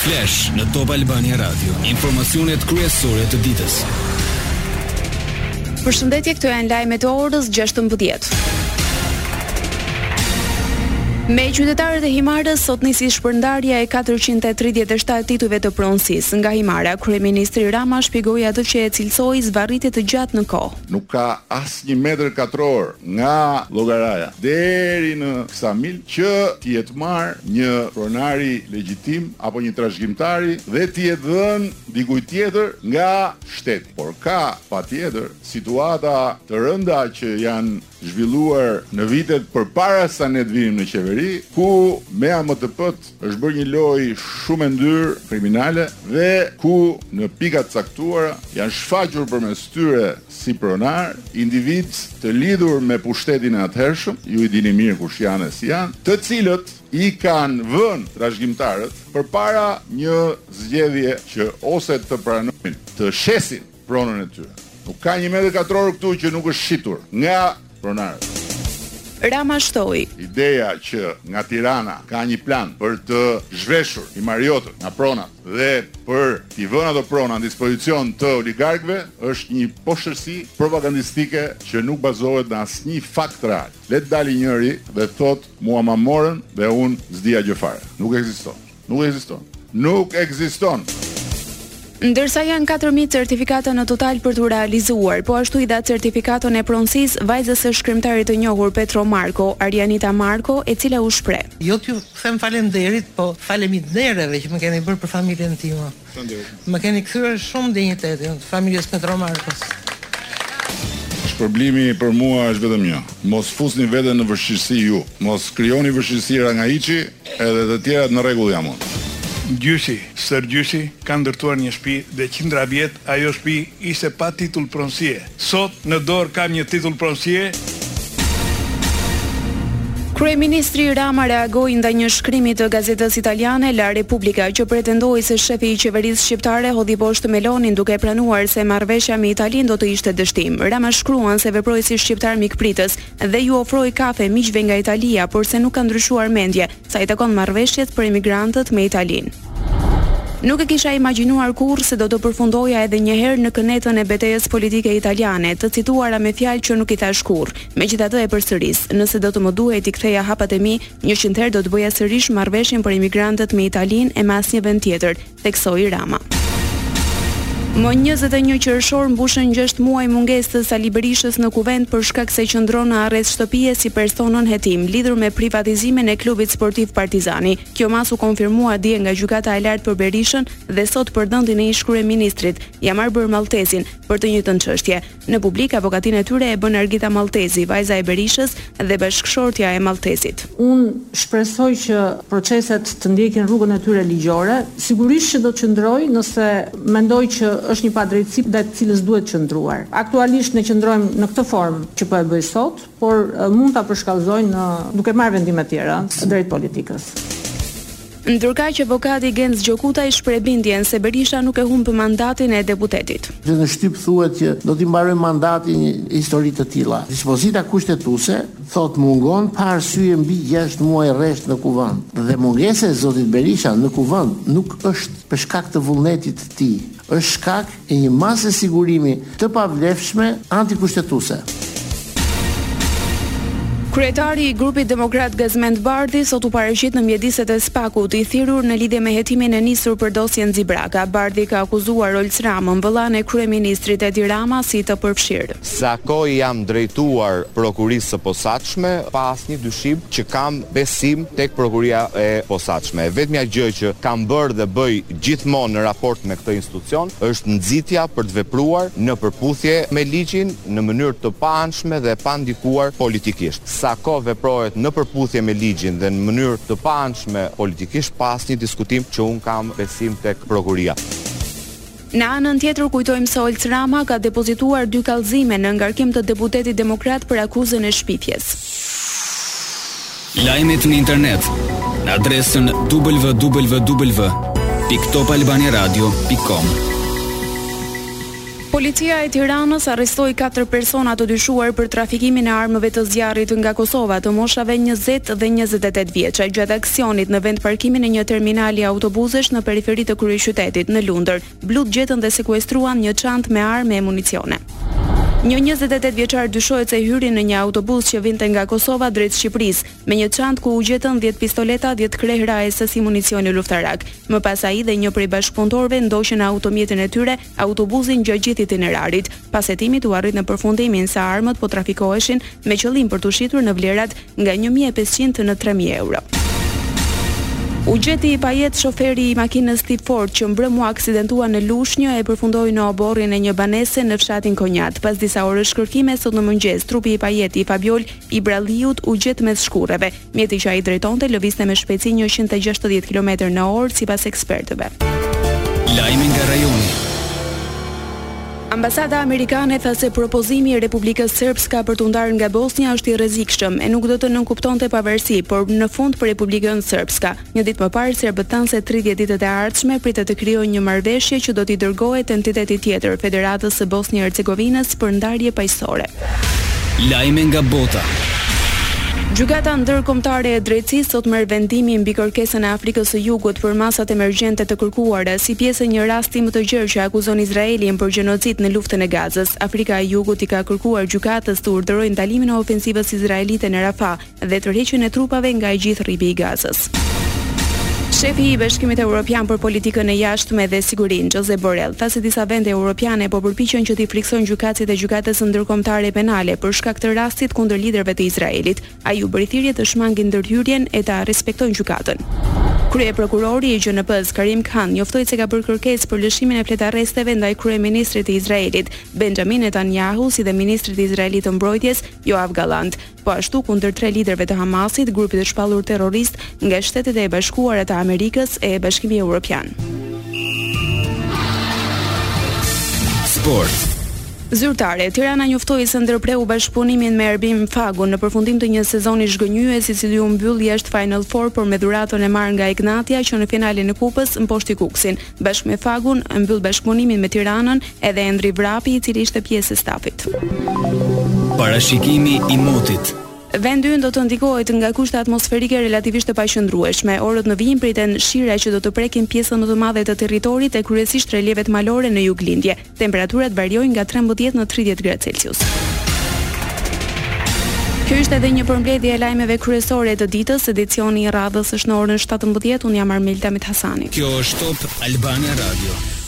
Flash në Top Albania Radio. Informacionet kryesore të ditës. Përshëndetje, këto janë lajmet e orës 16. Me qytetarët e Himarës sot nisi shpërndarja e 437 titujve të pronësisë nga Himara. Kryeministri Rama shpjegoi atë që e cilësoi zvarritje të gjatë në kohë. Nuk ka asnjë metër katror nga llogaraja deri në Ksamil që t'i jetë marrë një pronari legjitim apo një trashëgimtari dhe t'i jetë dhënë dikujt tjetër nga shteti. Por ka patjetër situata të rënda që janë zhvilluar në vitet përpara sa ne të vinim në qeveri, ku me AMTP-t është bërë një lojë shumë e ndyrë kriminale dhe ku në pikat caktuara janë shfaqur përmes tyre si pronar individ të lidhur me pushtetin e atëhershëm, ju i dini mirë kush janë e si janë, të cilët i kanë vënë trashëgimtarët përpara një zgjedhje që ose të pranojnë të shesin pronën e tyre. Nuk ka një metër katror këtu që nuk është shitur nga pronarët. Rama shtoi. Ideja që nga Tirana ka një plan për të zhveshur himariotët nga pronat dhe për t'i vënë ato prona në dispozicion të oligarkëve është një poshtërsi propagandistike që nuk bazohet në asnjë fakt real. Le të dalë njëri dhe thotë mua ma morën dhe unë s'dija gjë fare. Nuk ekziston. Nuk ekziston. Nuk ekziston. Ndërsa janë 4.000 certifikata në total për të realizuar, po ashtu i dha certifikatën e pronësisë vajzës së shkrimtarit të njohur Petro Marko, Arianita Marko, e cila u shpreh. Jo t'ju them faleminderit, po falemindereve që më keni bërë për familjen time. Më keni kthyer shumë dinjitetin familjes Petro Markos. Shpërblimi për mua është vetëm një. Mos fusni veten në vështirësi ju. Mos krijoni vështirësira nga hiçi, edhe të tjerat në rregull jam unë. Gjyshi, Sër Gjyshi, ka ndërtuar një shtëpi dhe qindra vjet ajo shtëpi ishte pa titull pronësie. Sot në dorë kam një titull pronësie. Kryeministri Rama reagoi ndaj një shkrimi të gazetës italiane La Repubblica që pretendoi se shefi i qeverisë shqiptare hodhi poshtë Melonin duke pranuar se marrëveshja me Italinë do të ishte dështim. Rama shkruan se veproi si shqiptar mikpritës dhe ju ofroi kafe miqve nga Italia, por se nuk ka ndryshuar mendje sa i takon marrëveshjet për emigrantët me Italinë. Nuk e kisha imagjinuar kurrë se do të përfundoja edhe një herë në kënetën e betejës politike italiane, të cituara me fjalë që nuk i thash kurrë. Megjithatë e përsëris, nëse do të më duhej t'i ktheja hapat e mi, 100 herë do të bëja sërish marrëveshjen për imigrantët me Italinë e me asnjë vend tjetër, theksoi Rama. Më 21 qershor mbushën 6 muaj mungesë të Sali Berishës në kuvent për shkak se qëndron në arrest shtëpie si personën hetim lidhur me privatizimin e klubit sportiv Partizani. Kjo mas u konfirmua dje nga gjykata e lartë për Berishën dhe sot për dhëndin e ish kryeministrit, Jamarbër Malltezin, për të njëjtën çështje. Në publik avokatinë e tyre e bën Argita Malltezi, vajza e Berishës dhe bashkëshortja e Malltezit. Unë shpresoj që proceset të ndjekin rrugën e tyre ligjore, sigurisht që do të qëndroj nëse mendoj që është një padrejtësi ndaj të cilës duhet qëndruar. Aktualisht ne qëndrojmë në këtë formë që po e bëj sot, por mund ta përshkallëzoj duke marrë vendime të tjera drejt politikës. Ndërkaq që avokati Genz Gjokuta i shpreh bindjen se Berisha nuk e humb mandatin e deputetit. Në shtyp thuhet që do t'i mbaroj mandatin histori të tilla. Dispozita kushtetuese thot mungon pa arsye mbi 6 muaj rresht në kuvend. Dhe mungesa e zotit Berisha në kuvend nuk është për shkak të vullnetit të tij, është shkak e një mase sigurimi të pavlefshme antikushtetuese. Kryetari i grupit demokrat Gazmend Bardhi sot u paraqit në mjediset e Spakut i thirrur në lidhje me hetimin e nisur për dosjen Zibraka. Bardhi ka akuzuar Olc Ramën, vëllain e kryeministrit Edi Rama, si të përfshirë. Sa kohë jam drejtuar prokurisë së posaçme, pa asnjë dyshim që kam besim tek prokuria e posaçme. Vetmja gjë që kam bërë dhe bëj gjithmonë në raport me këtë institucion është nxitja për të vepruar në përputhje me ligjin në mënyrë të paanshme dhe pa ndikuar politikisht. Sa kohë veprohet në përputhje me ligjin dhe në mënyrë të paanshme politikisht, pas një diskutim që unë kam besim tek prokuria. Në anën tjetër kujtojmë se Olc Rama ka depozituar 2 kallëzime në ngarkim të deputetit demokrat për akuzën e shpifjes. Lajmet në internet në adresën www.topalbaniaradio.com. Policia e Tiranës arrestoi 4 persona të dyshuar për trafikimin e armëve të zjarrit nga Kosova të moshave 20 dhe 28 vjeç. Gjatë aksionit në vend parkimin e një terminali autobusesh në periferi të kryeqytetit në Lundër, blut gjetën dhe sekuestruan një çantë me armë e municione. Një 28 vjeçar dyshohet se hyri në një autobus që vinte nga Kosova drejt Shqipërisë, me një çantë ku u gjetën 10 pistoleta, 10 krehra e sasi municioni luftarak. Më pas ai dhe një prej bashkëpunëtorëve ndoqën automjetin e tyre, autobusin gjatë gjithë itinerarit. Pas hetimit u arrit në përfundimin se armët po trafikoheshin me qëllim për të shitur në vlerat nga 1.500 në 3.000 euro. U gjeti pa jetë shoferi i makinës tip Ford që mbrëmu aksidentua në Lushnjë e përfundoi në oborrin e një banese në fshatin Konjat. Pas disa orësh kërkime sot në mëngjes, trupi i pajeti i Fabiol i Bralliut u gjet mes shkurreve. Mjeti që ai drejtonte lëvizte me shpejtësi 160 km/h sipas ekspertëve. Lajmi nga rajoni. Ambasada amerikane tha se propozimi i Republikës Srpska për të ndarë nga Bosnia është i rrezikshëm e nuk do të nënkuptonte pavarësi, por në fund për Republikën Srpska. Një ditë më parë, serbët thanë se 30 ditët e ardhshme pritet të krijojë një marrëveshje që do t'i dërgohet entiteti tjetër, Federatës së Bosnjë-Hercegovinës për ndarje paqësore. Lajme nga bota. Gjykata ndërkombëtare e drejtësisë sot merr vendimin mbi kërkesën e Afrikës së Jugut për masat emergjente të kërkuara si pjesë e një rasti më të gjerë që akuzon Izraelin për gjenocid në luftën e Gazës. Afrika e Jugut i ka kërkuar gjykatës të urdhërojë ndalimin e ofensivës izraelite në Rafah dhe tërheqjen e trupave nga i gjithë rribi i Gazës. Shefi i Bashkimit Evropian për politikën e jashtme dhe sigurinë, Josep Borrell, tha se disa vende europiane po përpiqen që t'i friksojnë gjykatësit e gjykatës ndërkombëtare penale për shkak të rastit kundër liderëve të Izraelit. Ai u bëri thirrje të shmangin ndërhyrjen e ta respektojnë gjykatën. Kryeprokurori i GNP-s Karim Khan njoftoi se ka bërë kërkesë për lëshimin e fletë arresteve ndaj kryeministrit të Izraelit, Benjamin Netanyahu, si dhe ministrit izraelit të mbrojtjes, Yoav Gallant. Po ashtu kundër 3 liderëve të Hamasit, grupit të shpallur terrorist nga Shtetet e Bashkuara të Amerikës e Bashkimi Evropian. Sport. Zyrtare, Tirana njoftoi se ndërpreu bashkëpunimin me Erbim Fagun në përfundim të një sezoni zhgënjyes i cili u mbyll jashtë Final Four por me dhuraton e marrë nga Ignatia që në finalin e kupës mposhti Kuksin. Bashkë me Fagun mbyll bashkëpunimin me Tiranën edhe Endri Vrapi i cili ishte pjesë e stafit. Parashikimi i motit. Vendi ynë do të ndikohet nga kushte atmosferike relativisht të paqëndrueshme. Orët në vijim priten shira që do të prekin pjesën më të madhe të territorit e kryesisht relievet malore në juglindje. Temperaturat variojnë nga 13 në 30 gradë Celsius. Kjo është edhe një përmbledhje e lajmeve kryesore të ditës. Edicioni i radhës është në orën 17. Unë jam Armelda Mithasani. Kjo është Top Albania Radio.